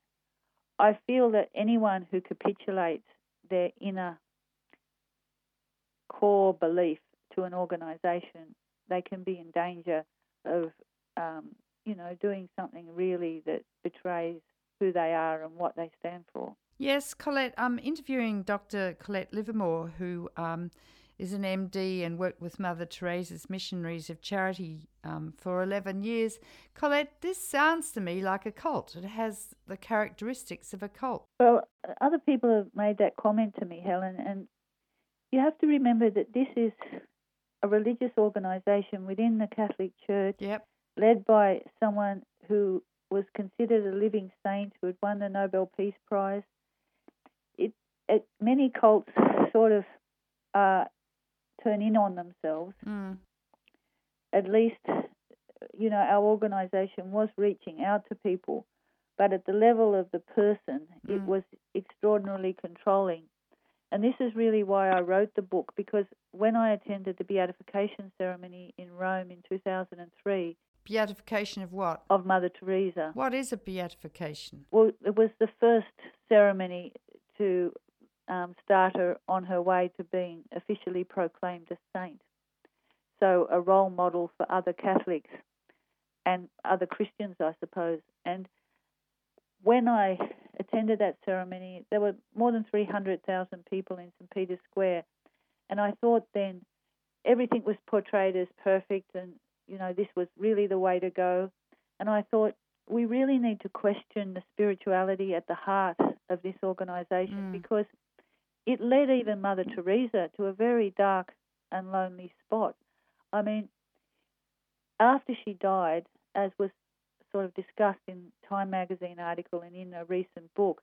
feel that anyone who capitulates their inner core belief to an organisation, they can be in danger of, doing something really that betrays who they are and what they stand for. Yes, Colette, I'm interviewing Dr. Colette Livermore, who is an MD and worked with Mother Teresa's Missionaries of Charity for 11 years. Colette, this sounds to me like a cult. It has the characteristics of a cult. Well, other people have made that comment to me, Helen, and you have to remember that this is a religious organisation within the Catholic Church, led by someone who was considered a living saint, who had won the Nobel Peace Prize. Many cults sort of turn in on themselves. At least, our organisation was reaching out to people, but at the level of the person, it was extraordinarily controlling. And this is really why I wrote the book, because when I attended the beatification ceremony in Rome in 2003... Beatification of what? Of Mother Teresa. What is a beatification? Well, it was the first ceremony to start her on her way to being officially proclaimed a saint. So a role model for other Catholics and other Christians, I suppose. And when I attended that ceremony, there were more than 300,000 people in St. Peter's Square. And I thought then everything was portrayed as perfect and, this was really the way to go. And I thought we really need to question the spirituality at the heart of this organisation, because it led even Mother Teresa to a very dark and lonely spot. I mean, after she died, as was sort of discussed in Time magazine article and in a recent book,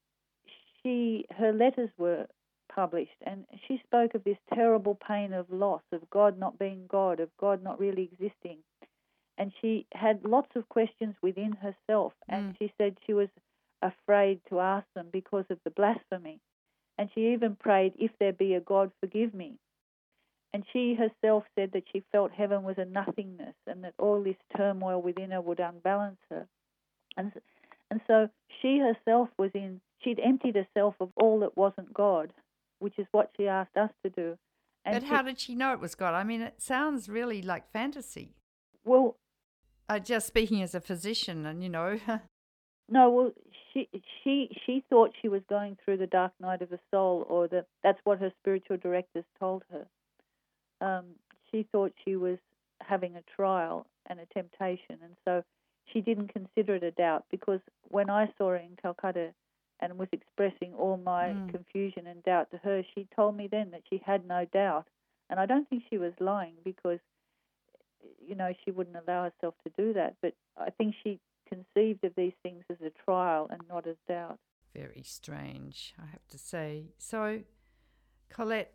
her letters were published, and she spoke of this terrible pain of loss, of God not being God, of God not really existing. And she had lots of questions within herself, and she said she was afraid to ask them because of the blasphemy. And she even prayed, "If there be a God, forgive me." And she herself said that she felt heaven was a nothingness, and that all this turmoil within her would unbalance her. And so she herself she'd emptied herself of all that wasn't God, which is what she asked us to do. And but how did she know it was God? I mean, it sounds really like fantasy. Well, just speaking as a physician, and No, well, she thought she was going through the dark night of the soul, or that's what her spiritual directors told her. she thought she was having a trial and a temptation, and so she didn't consider it a doubt, because when I saw her in Calcutta and was expressing all my confusion and doubt to her, she told me then that she had no doubt. And I don't think she was lying, because, she wouldn't allow herself to do that. But I think she conceived of these things as a trial and not as doubt. Very strange, I have to say. So, Colette,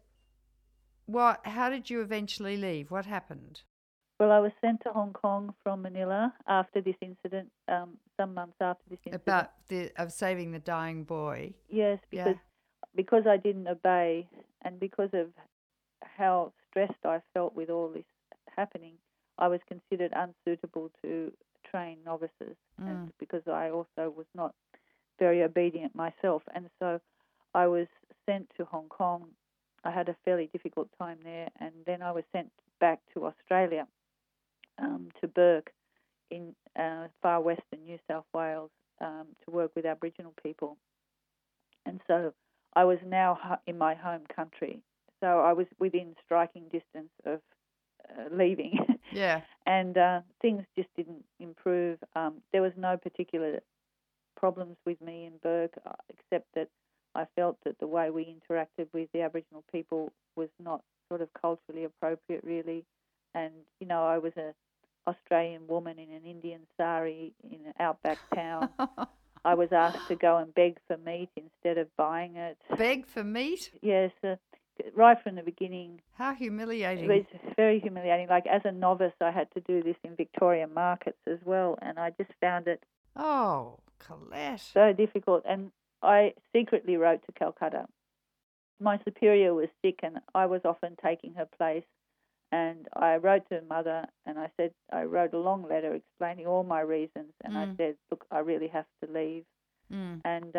how did you eventually leave? What happened? Well, I was sent to Hong Kong from Manila after this incident, some months after this incident. About of saving the dying boy. Yes, because I didn't obey, and because of how stressed I felt with all this happening, I was considered unsuitable to train novices, and because I also was not very obedient myself. And so I was sent to Hong Kong. I had a fairly difficult time there, and then I was sent back to Australia, to Bourke in far western New South Wales, to work with Aboriginal people. And so I was now in my home country. So I was within striking distance of leaving. Yeah. And things just didn't improve. There was no particular problems with me in Bourke, except that I felt that the way we interacted with the Aboriginal people was not sort of culturally appropriate, really. And, I was an Australian woman in an Indian sari in an outback town. I was asked to go and beg for meat instead of buying it. Beg for meat? Yes, right from the beginning. How humiliating. It was very humiliating. Like, as a novice, I had to do this in Victorian markets as well, and I just found it Colette. so difficult. And I secretly wrote to Calcutta. My superior was sick, and I was often taking her place. And I wrote to Mother, and I wrote a long letter explaining all my reasons, and I said, look, I really have to leave. And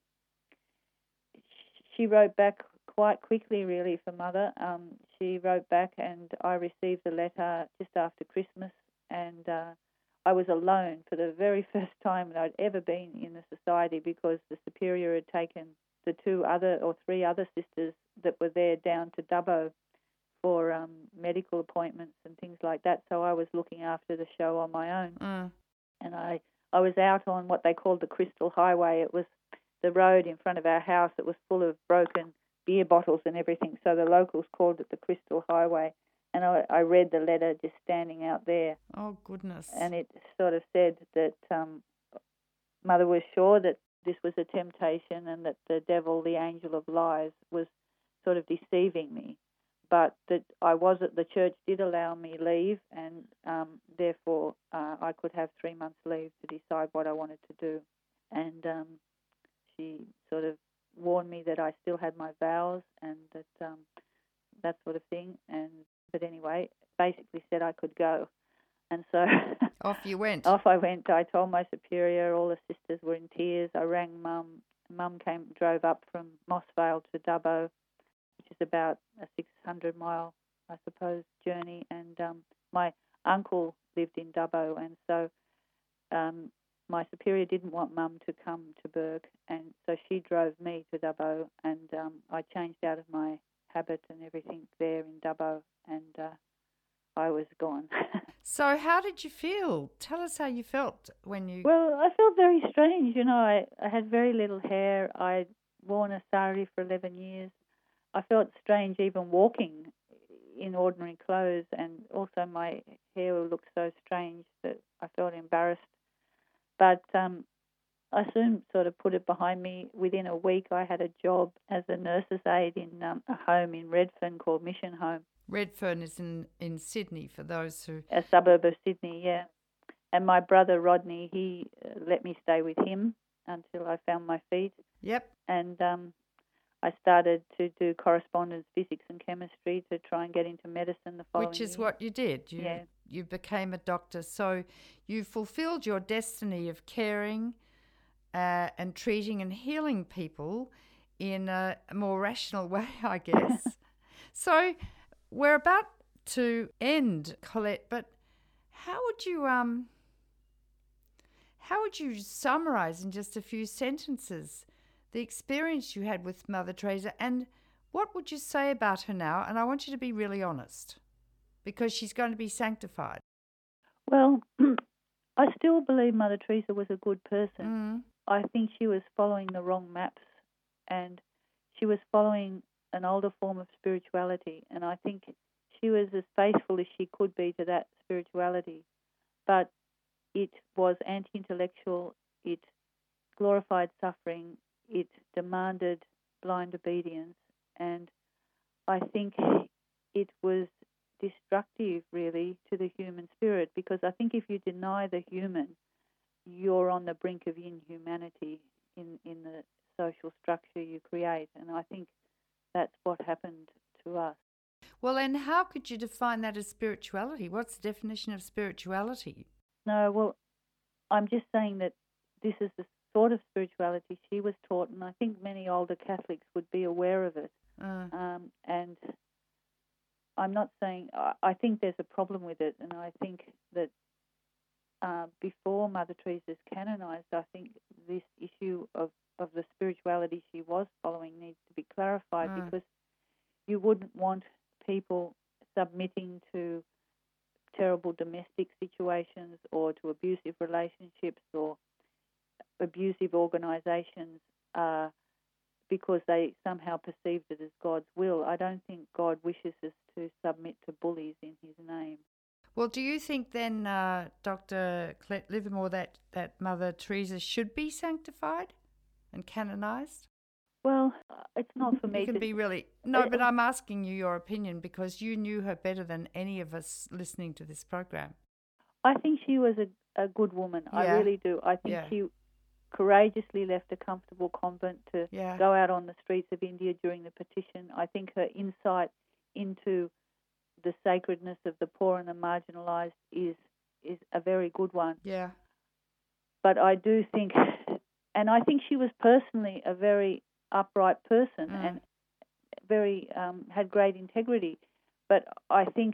she wrote back quite quickly, really, for Mother. She wrote back, and I received a letter just after Christmas, and I was alone for the very first time that I'd ever been in the society, because the superior had taken the 3 other sisters that were there down to Dubbo for medical appointments and things like that. So I was looking after the show on my own. And I was out on what they called the Crystal Highway. It was the road in front of our house. It was full of broken beer bottles and everything. So the locals called it the Crystal Highway. And I read the letter just standing out there. Oh, goodness. And it sort of said that Mother was sure that this was a temptation and that the devil, the angel of lies, was sort of deceiving me. But that the church did allow me leave, and therefore I could have 3 months leave to decide what I wanted to do. And she sort of warned me that I still had my vows and that sort of thing. But anyway, basically said I could go. And so off you went. Off I went. I told my superior. All the sisters were in tears. I rang Mum. Mum drove up from Mossvale to Dubbo, which is about a 600-mile, I suppose, journey. And my uncle lived in Dubbo, and so my superior didn't want Mum to come to Bourke, and so she drove me to Dubbo, and I changed out of my habit and everything there in Dubbo, and I was gone. So how did you feel? Tell us how you felt when you... Well, I felt very strange. I had very little hair. I'd worn a sari for 11 years. I felt strange even walking in ordinary clothes, and also my hair looked so strange that I felt embarrassed. But I soon sort of put it behind me. Within a week, I had a job as a nurse's aide in a home in Redfern called Mission Home. Redfern is in Sydney, for those who... A suburb of Sydney, yeah. And my brother Rodney, he let me stay with him until I found my feet. Yep. And I started to do correspondence, physics and chemistry to try and get into medicine the following Which is year. what you did. You became a doctor. So you fulfilled your destiny of caring and treating and healing people in a more rational way, I guess. So we're about to end, Colette, but how would you summarize in just a few sentences the experience you had with Mother Teresa, and what would you say about her now? And I want you to be really honest, because she's going to be sanctified? Well, I still believe Mother Teresa was a good person. I think she was following the wrong maps, and she was following an older form of spirituality, and I think she was as faithful as she could be to that spirituality. But it was anti-intellectual, it glorified suffering, it demanded blind obedience, and I think it was destructive, really, to the human spirit, because I think if you deny the human, you're on the brink of inhumanity in the social structure you create, and I think that's what happened to us. Well, and how could you define that as spirituality? What's the definition of spirituality? No, well, I'm just saying that this is the sort of spirituality she was taught, and I think many older Catholics would be aware of it. And I'm not saying, I think there's a problem with it, and I think that before Mother Teresa's canonized, I think this issue of the spirituality she was following needs to be clarified, because you wouldn't want people submitting to terrible domestic situations or to abusive relationships or abusive organisations because they somehow perceived it as God's will. I don't think God wishes us to submit to bullies in his name. Well, do you think then, Dr. Colette Livermore, that Mother Teresa should be sanctified and canonised? Well, it's not for me you can to... be really... No, but I'm asking you your opinion because you knew her better than any of us listening to this program. I think she was a good woman. Yeah. I really do. I think she courageously left a comfortable convent to go out on the streets of India during the partition. I think her insight into the sacredness of the poor and the marginalised is a very good one. Yeah. But I do think, and I think she was personally a very upright person and very had great integrity. But I think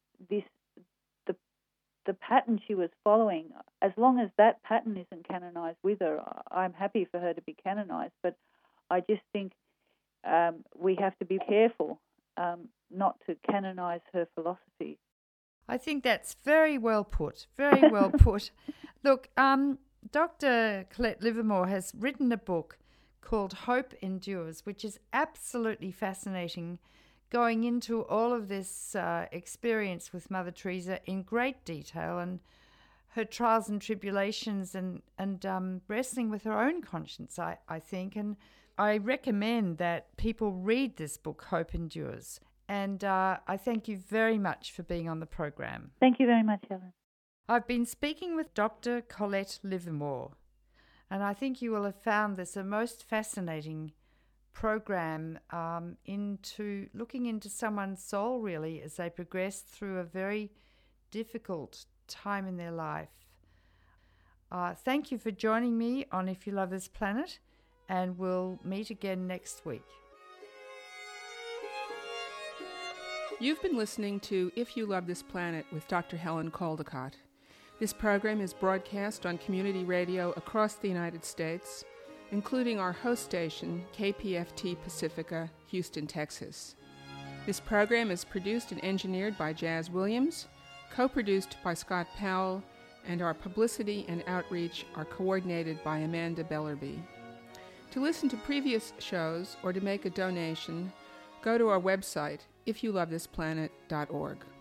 the pattern she was following, as long as that pattern isn't canonised with her, I'm happy for her to be canonised. But I just think we have to be careful not to canonise her philosophy. I think that's very well put, very well put. Look, Dr. Colette Livermore has written a book called Hope Endures, which is absolutely fascinating, going into all of this experience with Mother Teresa in great detail and her trials and tribulations and wrestling with her own conscience, I think. And I recommend that people read this book, Hope Endures. And I thank you very much for being on the program. Thank you very much, Helen. I've been speaking with Dr. Colette Livermore, and I think you will have found this a most fascinating program into looking into someone's soul, really, as they progress through a very difficult time in their life. Thank you for joining me on If You Love This Planet, and we'll meet again next week. You've been listening to If You Love This Planet with Dr. Helen Caldicott. This program is broadcast on community radio across the United States, including our host station, KPFT Pacifica, Houston, Texas. This program is produced and engineered by Jazz Williams, co-produced by Scott Powell, and our publicity and outreach are coordinated by Amanda Bellerby. To listen to previous shows or to make a donation, go to our website, ifyoulovethisplanet.org.